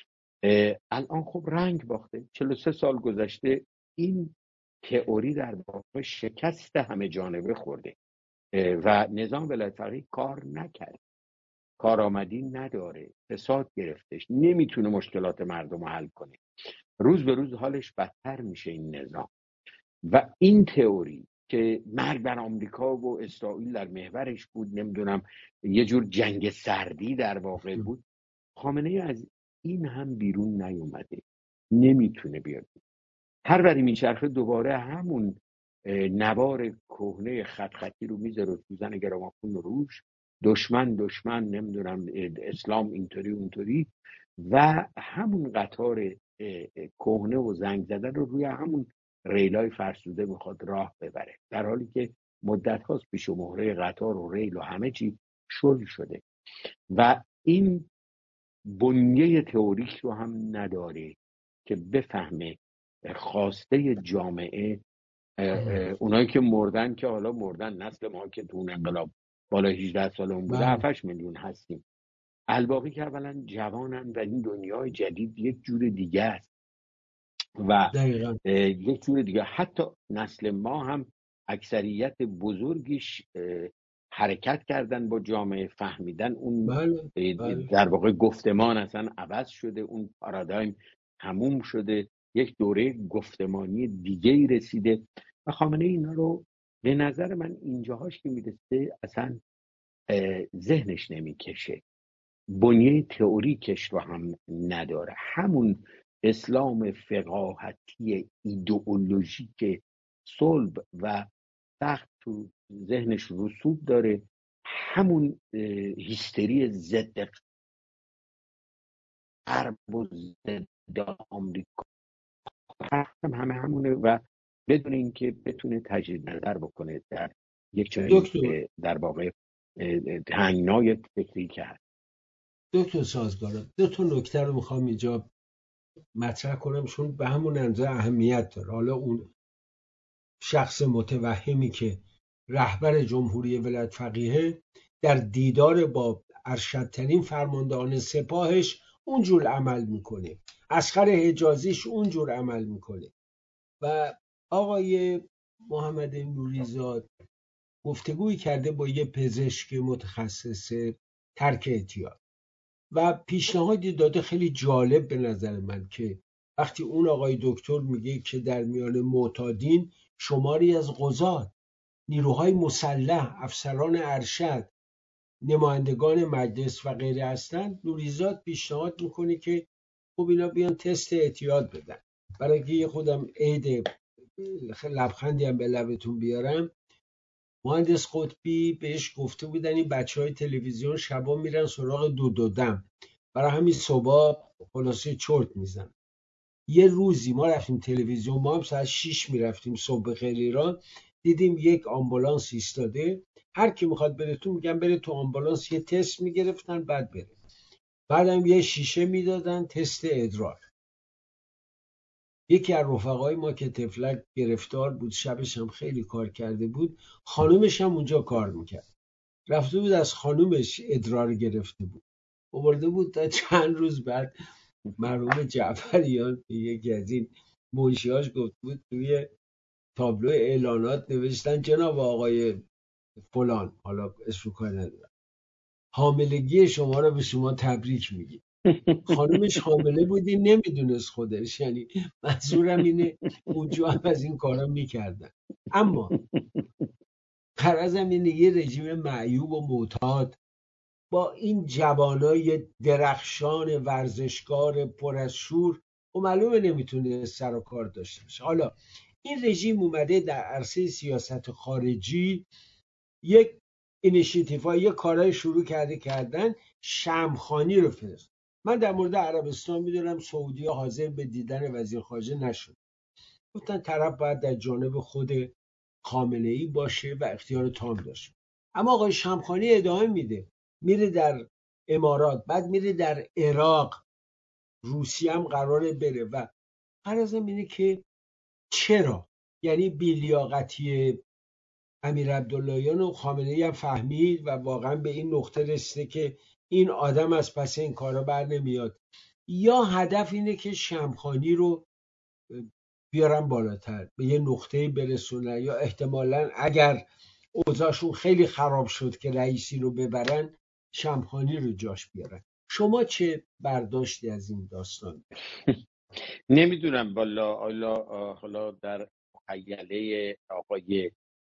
الان خب رنگ باخته. 43 سال گذشته این تئوری در واقع شکست همه جانبه خورده و نظام ولایت فقیه کار نکرد، کارآمدی نداره، فساد گرفتش، نمیتونه مشکلات مردم رو حل کنه. روز به روز حالش بدتر میشه این نظام و این تئوری که مرگ بر آمریکا و اسرائیل در محورش بود، نمیدونم یه جور جنگ سردی در واقع بود. خامنه‌ای از این هم بیرون نیومده، نمیتونه بیاد. هر وری میچرخه دوباره همون نوار کهنه خط خطی رو میذاره تو زن گرامافون روش، دشمن نمیدونم اسلام اینطوری اونطوری، و همون قطار کهنه و زنگ زده رو روی همون ریلای فرسوده میخواد راه ببره، در حالی که مدت هاست پیش و مهره قطار و ریل و همه چی شل شده و این بنیه تئوریک رو هم نداره که بفهمه خواسته جامعه. اونایی که مردن که حالا مردن، نسل ما که تو انقلاب بالا 18 سالمون بوده 7-8 میلیون هستیم، الباقی که اولا جوانن و این دنیای جدید یک جور دیگه است و یک جور دیگه. حتی نسل ما هم اکثریت بزرگیش حرکت کردن با جامعه، فهمیدن اون در واقع گفتمان اصلا عوض شده، اون پارادایم تموم شده، یک دوره گفتمانی دیگه‌ای رسیده و خامنه اینا رو به نظر من اینجاهاش که میرسه اصلا ذهنش نمیکشه، بنیه تئوریکش رو هم نداره. همون اسلام فقاهتی ایدئولوژیک صلب و سخت تو ذهنش رسوب داره، همون هیستری ضد غرب و ضد آمریکا همه همونه و بدون اینکه بتونه تجدید نظر بکنه در یک چنین در واقع تنگنای فکری که هست. دکتر سازگارا، 2 نکته رو میخوام اینجا مطرح کنم چون به همون اندازه اهمیت داره. حالا اون شخص متوهمی که رهبر جمهوری ولایت فقیه در دیدار با ارشدترین فرماندهان سپاهش اونجور عمل میکنه، اصغر حجازیش اونجور عمل میکنه و آقای محمد نوریزاد گفتگوی کرده با یه پزشک متخصص ترک اعتیاد و پیشنهادی داده خیلی جالب به نظر من که وقتی اون آقای دکتر میگه که در میان معتادین شماری از قضات، نیروهای مسلح، افسران ارشد، نمایندگان مجلس و غیره هستند، نوریزاد پیشنهاد میکنه که خب اینا بیان تست اعتیاد بدن. برای اینکه یه خودم عید لبخندی هم به لبتون بیارم، مهندس قطبی بهش گفته بودن این بچهای تلویزیون شبا میرن سراغ دودم، برای همین صبح خلاصه چرت میزن. یه روزی ما رفتیم تلویزیون، ما هم ساعت 6 میرفتیم صبح خیر ایران، دیدیم یک آمبولانس ایستاده، هر کی میخواد بره تو میگن بره تو آمبولانس، یه تست میگرفتن بعد بره، بعدم یه شیشه میدادن تست ادرار. یکی از رفقای ما که تفلک گرفتار بود، شبش هم خیلی کار کرده بود، خانومش هم اونجا کار میکرد، رفته بود از خانومش ادرار گرفته بود، آورده بود تا چند روز بعد مرحوم جعفریان یکی از این منشیاش گفت بود توی تابلو اعلانات نوشتن جناب آقای فلان، حالا اسم کاری ندارم، حاملگی شما را به شما تبریک میگیم. خانومش حامله بودی نمیدونست خودش، یعنی منظورم اینه اونجا هم از این کارا میکردن. اما غرضم اینه یه رژیم معیوب و معتاد با این جوانای درخشان ورزشکار پر از شور و معلومه نمیتونه سر و کار داشته باشه. حالا این رژیم اومده در عرصه سیاست خارجی یک اینیشیتیو، یک کارهای شروع کردن شمخانی رو فرست. من در مورد عربستان میدونم سعودی حاضر به دیدن وزیر خارجه نشد، گفتن طرف باید در جانب خود خامنه‌ای باشه و اختیار تام داشته. اما آقای شمخانی ادامه میده، میره در امارات، بعد میره در عراق، روسیه هم قراره بره و غرضم اینه که چرا، یعنی بی‌لیاقتی امیر عبداللهیان و خامنه‌ای هم فهمید و واقعا به این نقطه رسیده که این آدم از پس این کارا بر نمیاد، یا هدف اینه که شمخانی رو بیارن بالاتر به یه نقطه برسونن، یا احتمالاً اگر اوضاعشون خیلی خراب شد که رئیسی رو ببرن شمخانی رو جاش بیارن. شما چه برداشتی از این داستان؟ نمیدونم والا حالا در مخیله آقای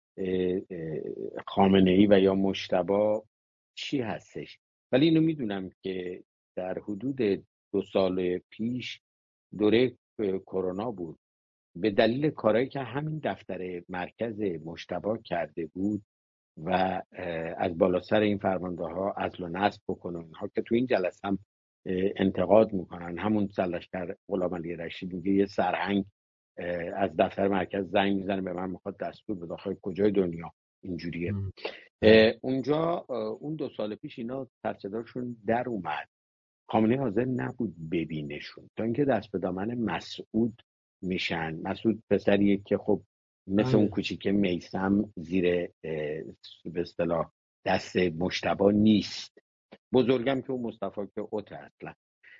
خامنه‌ای و یا مجتبی چی هستش، ولی اینو میدونم که در حدود 2 سال پیش دوره کرونا بود، به دلیل کارهایی که همین دفتر مرکز مجتبی کرده بود و از بالا سر این فرمانده ها عزل و نصب بکنه، اینها که تو این جلسه هم انتقاد میکنن. همون سرلشکر غلامعلی رشید میگه یه سرهنگ از دفتر مرکز زنگ میزنه به من میخواد دستور به داخل کجای دنیا اینجوریه. اونجا اون 2 سال پیش اینا سرصداشون در اومد، خامنه‌ای حاضر نبود ببینشون تا اینکه دست به دامن مسعود میشن. مسعود پسریه که خب مثل اون کوچیک میسم زیر به اصطلاح دست مجتبی نیست، بزرگم که اون مصطفی که اوته اصلا.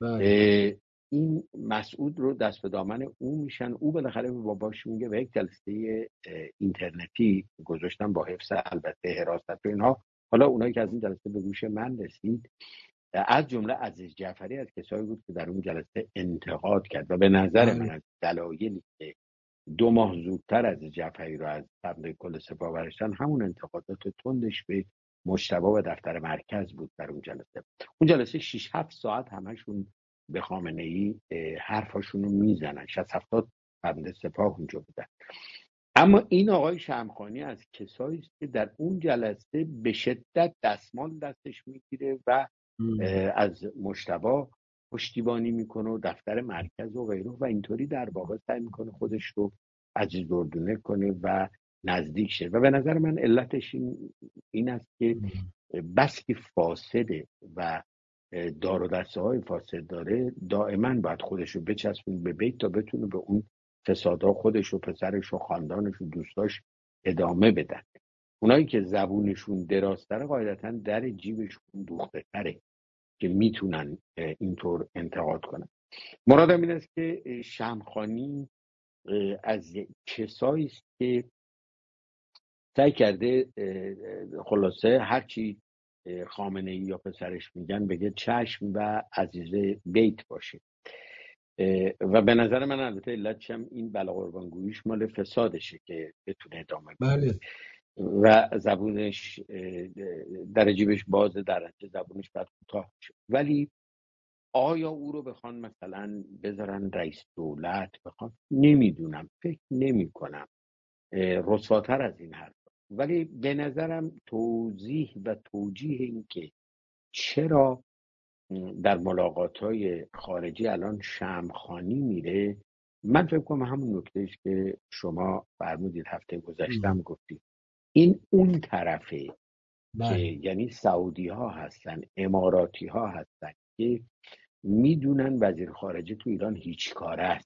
این مسعود رو دست به دامن او میشن. او بالاخره به باباش میگه و یک جلسه اینترنتی گذاشتن با حفظ البته حراست و اینها. حالا اونایی که از این جلسه به گوش من رسید، از جمله عزیز جعفری از کسایی بود که در اون جلسه انتقاد کرد و به نظر من از دلایلی که 2 ماه زودتر از جعفری رو از طبله کل سپاه برشتن همون انتقادات تندش به مجتبی و دفتر مرکز بود. در اون جلسه 6-7 ساعت همشون به خامنه‌ای حرفاشون رو میزنن، 60-70 طبله سپاه اونجا بودن. اما این آقای شمخانی از کسایی است که در اون جلسه به شدت دستمال دستش میگیره و از مجتبی پشتیبانی میکنه و دفتر مرکز و غیره و اینطوری در واقع سعی میکنه خودش رو عزیزگردونه کنه و نزدیک شه. و به نظر من علتش این است که بس که فاسده و دار و دسته های فاسد داره، دائما باید خودش رو بچسبونه به بیت تا بتونه به اون فسادها خودش و پسرش و خاندانش و دوستاش ادامه بدن. اونایی که زبونشون درازتره قاعدتا در جیبشون دوخته تره که میتونن اینطور انتقاد کنن. مرادم این است که شمخانی از کسایی است که سعی کرده خلاصه هرچی خامنه‌ای یا پسرش میگن بگه چشم و عزیز بیت باشه. و به نظر من البته علتش هم این بلا قربانگوییش مال فسادشه که بتونه ادامه بده و زبونش در جیبش بازه، در نتیجه زبونش بعد کوتاه میشه. ولی آیا او رو بخوان مثلا بذارن رئیس دولت، بخوان، نمیدونم، فکر نمی کنم، رسواتر از این حرف. ولی به نظرم توضیح و توجیه این که چرا در ملاقات‌های خارجی الان شمخانی میره، من فکر کنم همون نکتهش که شما فرمودید هفته گذشتم گفتید، این اون طرفه که یعنی سعودی ها هستن، اماراتی ها هستن که میدونن وزیر خارجه تو ایران هیچ کاره است.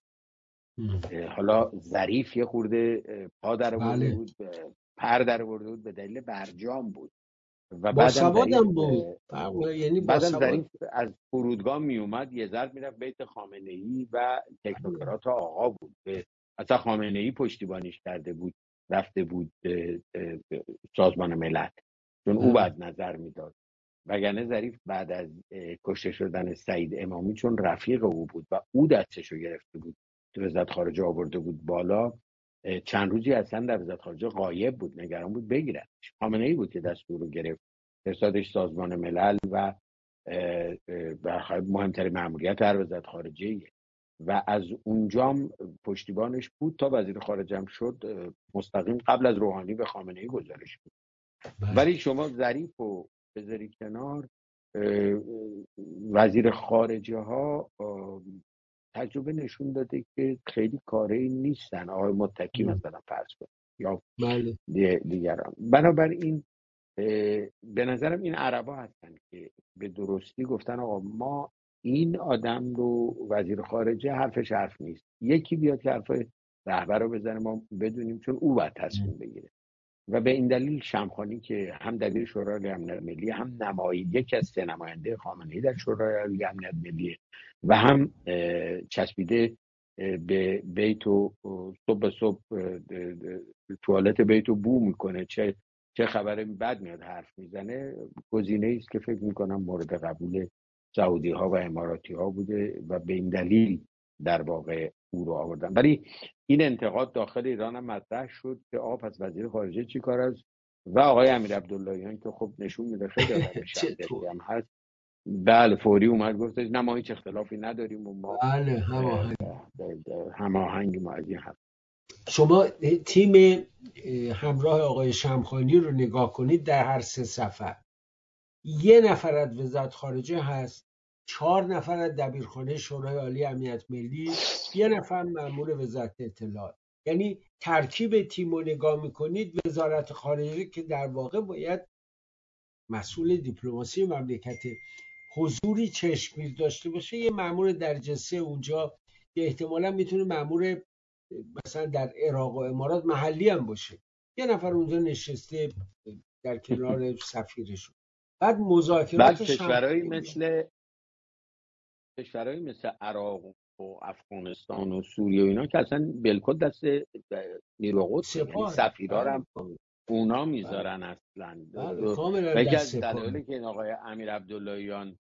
حالا ظریف یه خورده پا در آورده بود، پر در آورده بود، به دلیل برجام بود. و باسوادم بود، یعنی بعدم باسواد. ظریف از فرودگاه می اومد یه ذره میرفت بیت خامنه ای و تکنوکرات آقا بود. اصلا خامنه ای پشتیبانیش کرده بود، رفته بود سازمان ملل، چون او بعد نظر میداد. وگرنه ظریف بعد از کشته شدن سعید امامی، چون رفیق او بود و او دستشو گرفته بود تو وزارت خارجه آورده بود بالا، چند روزی اصلا در وزارت خارجه غایب بود، نگران بود بگیرنش. خامنه ای بود که دستور رو گرفت، فرستادش سازمان ملل و مهمترین مأموریت هر وزارت خارجه و از اونجام پشتیبانش بود تا وزیر خارجه هم شد. مستقیم قبل از روحانی به خامنه ای گزارش بود. ولی شما ظریف رو بذاری کنار، وزیر خارجه ها تجربه نشون داده که خیلی کاری نیستن. آقای متکی مثلا فرض کن یا دیگران. بنابراین به نظرم این عربا هستن که به درستی گفتن آقا ما این آدم رو وزیر خارجه حرفش حرف نیست، یکی بیاد که حرف رهبر رو بزنه ما بدونیم، چون او باید تصمیم بگیره. و به این دلیل شمخانی که هم دبیر شورای امنیت ملی، هم یکی از 3 نماینده خامنه‌ای در شورای امنیت ملی و هم چسبیده به بیت و صبح توالت بیت رو بو میکنه، چه خبر بد میاد حرف میزنه، گزینه است که فکر میکنم مورد قبول سعودی ها و اماراتی ها بوده و به این دلیل در واقع او رو آوردن. ولی این انتقاد داخل ایران هم مطرح شد که آقا پس وزیر خارجه چی کار است؟ و آقای امیر عبداللهیان که خب نشون میده خیلی آدم شخصیتی هم هست، بله فوری اومد گفت نه ما هیچ اختلافی نداریم و ما هماهنگ ما از این هست. شما تیم همراه آقای شمخانی رو نگاه کنید، در هر 3 سفر 1 نفر از وزارت خارجه هست، 4 نفر از دبیرخانه شورای عالی امنیت ملی، 1 نفر مأمور وزارت اطلاعات. یعنی ترکیب تیم رو نگاه میکنید، وزارت خارجه که در واقع باید مسئول دیپلماسی مملکت حضوری چشمگیر داشته باشه، یه مأمور درجه 3 اونجا که احتمالاً میتونه مأمور مثلا در عراق و امارات محلی هم باشه، 1 نفر اونجا نشسته در کنار سفیرشون. بعد مذاکرات کشورهایی مثل عراق و افغانستان و سوریه و اینا که اصلا بالکل دست نیرو قدس، یعنی سفیرا هم اونا میذارن اصلا. و یکی از دلایلی که این آقای امیر عبداللهیان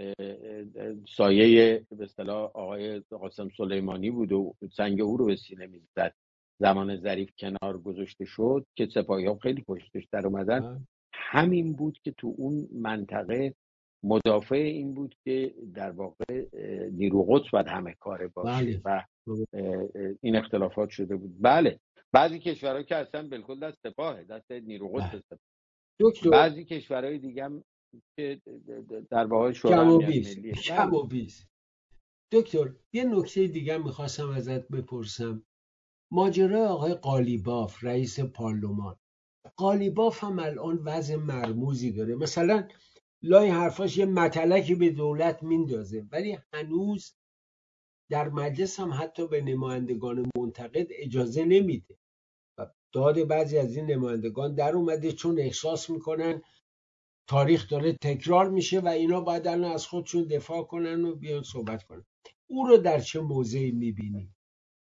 سایه به اصطلاح آقای قاسم سلیمانی بود و سنگ او رو به سینه میزد زمان ظریف کنار گذاشته شد که سپاهی ها خیلی پشتش در اومدن، همین بود که تو اون منطقه مدافع این بود که در واقع نیرو قدس باید همه کاره باشه و این اختلافات شده بود. بله بعضی کشورها که اصلا بالکل دست سپاهه، دست نیرو قدس، بعضی کشورهای دیگه هم که در واقع شورای امنیت ملی. کم و بیش. دکتر یه نکته دیگه میخواستم ازت بپرسم، ماجرای آقای قالیباف رئیس پارلمان. قالیباف هم الان وضع مرموزی داره، مثلا لای حرفاش یه متلکی به دولت میندازه ولی هنوز در مجلس هم حتی به نمایندگان منتقد اجازه نمیده و داد بعضی از این نمایندگان در اومده چون احساس میکنن تاریخ داره تکرار میشه و اینا باید الان از خودشون دفاع کنن و بیان صحبت کنن. او رو در چه موضعی میبینی؟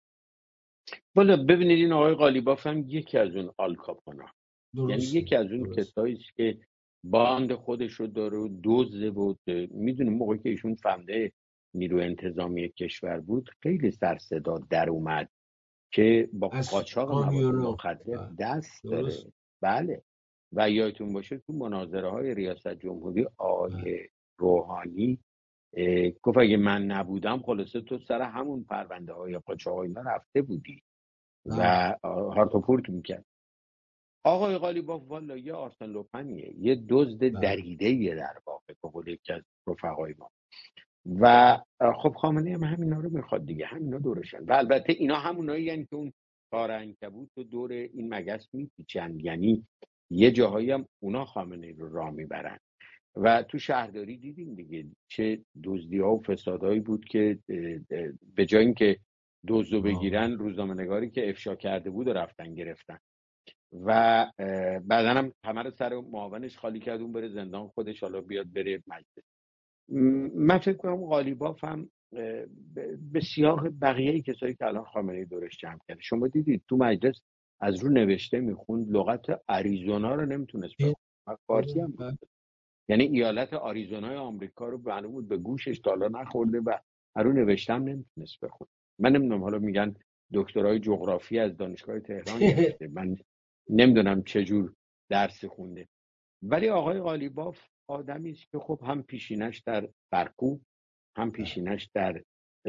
والا ببینید این آقای قالیباف هم یکی از اون آلکاپونا، یعنی یکی از اون کسایی که باند خودش رو داره و دزده بود. میدونیم موقعی که ایشون فهمده نیروی انتظامی کشور بود خیلی سر صدا در اومد که با قاچاق مواد مخدر دست داره. بله و یادتون باشه تو مناظره های ریاست جمهوری آقای روحانی گفت اگه من نبودم خلاصه تو سر همون پرونده های قاچاق اینا رفته بودی و هارتوپورت میکرد. آقای قالیباف والا یه آرسن لوپنیه، یه دزد دریده‌ایه در واقع به قول یکی از رفقای ما و خب خامنه‌ای هم همینا رو میخواد دیگه، همینا دورشن و البته اینا همونایی یعنی که اون تار عنکبوت و دور این مگس میپیچن، یعنی یه جاهایی هم اونا خامنه‌ای رو راه میبرن و تو شهرداری دیدیم دیگه چه دزدی‌ها و فسادهایی بود که به جای اینکه دزدو بگیرن روزنامه‌نگاری که افشا کرده بود و رفتن گرفتن. و بعدا هم همه سر معاونش خالی کرد، اون بره زندان، خودش حالا بیاد بره مجلس. من فکر کنم قالیباف هم به سیاق بقیه کسایی که الان خامنه‌ای دورش جمع کرده، شما دیدید تو مجلس از رو نوشته میخوند، لغت آریزونا رو نمیتونست بخونه، فارسی هم بود. یعنی ایالت آریزونای آمریکا رو معلوم بود به گوشش تا حالا نخورده و از رو نوشته هم نمیتونست بخونه. من نمیدونم، حالا میگن دکترای جغرافی از دانشگاه تهران گرفته، من نمیدونم چجور درس خونده. ولی آقای قالیباف آدمی است که خب هم پیشینش در سرکوب، هم پیشینش در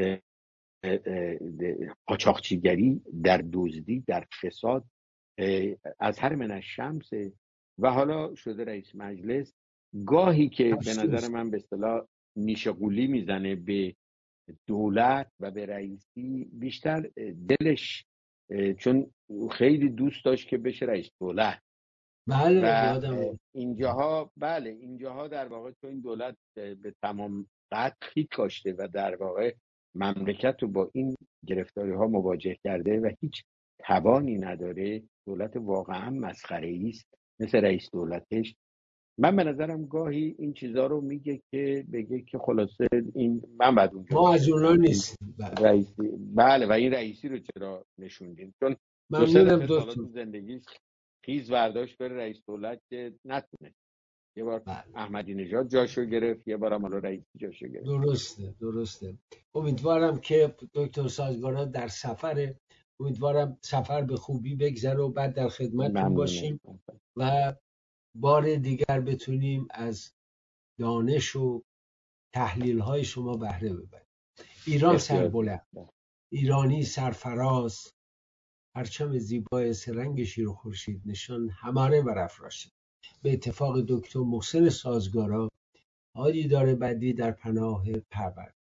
قاچاقچیگری، در دزدی، در فساد، از هر من الشمس، و حالا شده رئیس مجلس. گاهی که به نظر من به اصطلاح نیشه قولی میزنه به دولت و به رئیسی، بیشتر دلش، چون خیلی دوست داشت که بشه رئیس دولت. بله و اینجاها در واقع تو این دولت به تمام قد خیک کاشته و در واقع مملکت رو با این گرفتاری ها مواجه کرده و هیچ توانی نداره. دولت واقعا مسخره‌ای است مثل رئیس دولتش. من به نظرم گاهی این چیزا رو میگه که بگه که خلاصه این من بعد اونجا ما از اونا نیستیم. رئیسی، بله، و این رئیسی رو چرا نشوندین؟ چون دو سه دفعه تو زندگیش خیز برداشت بره رئیس دولت که نتونه. یه بار احمدی نژاد جاشو گرفت، یه بارم حالا رئیسی جاشو گرفت. درسته. امیدوارم که دکتر سازگارا در سفر، امیدوارم سفر به خوبی بگذره و بعد در خدمتتون باشیم و بار دیگر بتونیم از دانش و تحلیل های شما بهره ببریم. ایران سربلند، ایرانی سرفراز، پرچم زیبای سرنگ شیر و خورشید نشان هماره برافراشته. به اتفاق دکتر محسن سازگارا، آدی داره بدی در پناه پرورد.